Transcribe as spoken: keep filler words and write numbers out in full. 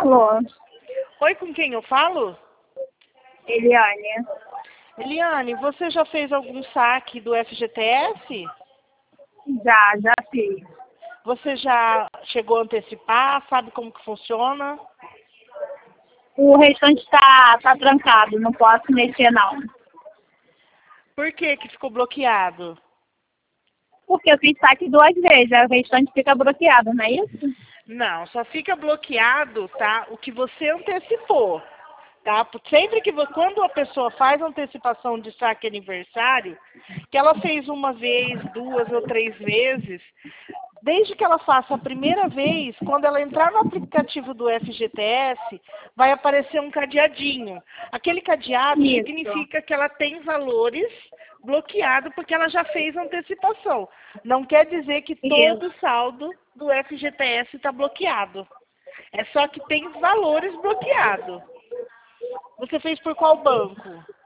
Alô, Oi, com quem eu falo? Eliane. Eliane, você já fez algum saque do F G T S? Já, já fiz. Você já chegou a antecipar? Sabe como que funciona? O restante tá, tá trancado, não posso mexer não. Por que que ficou bloqueado? Porque eu fiz saque duas vezes, o restante fica bloqueado, não é isso? Não, só fica bloqueado, tá? O que você antecipou, tá? Porque sempre que vo- quando a pessoa faz antecipação de saque aniversário, que ela fez uma vez, duas ou três vezes, desde que ela faça a primeira vez, quando ela entrar no aplicativo do F G T S, vai aparecer um cadeadinho. Aquele cadeado Isso. significa que ela tem valores bloqueados porque ela já fez antecipação. Não quer dizer que todo o Isso. saldo do F G T S está bloqueado. É só que tem valores bloqueados. Você fez por qual banco?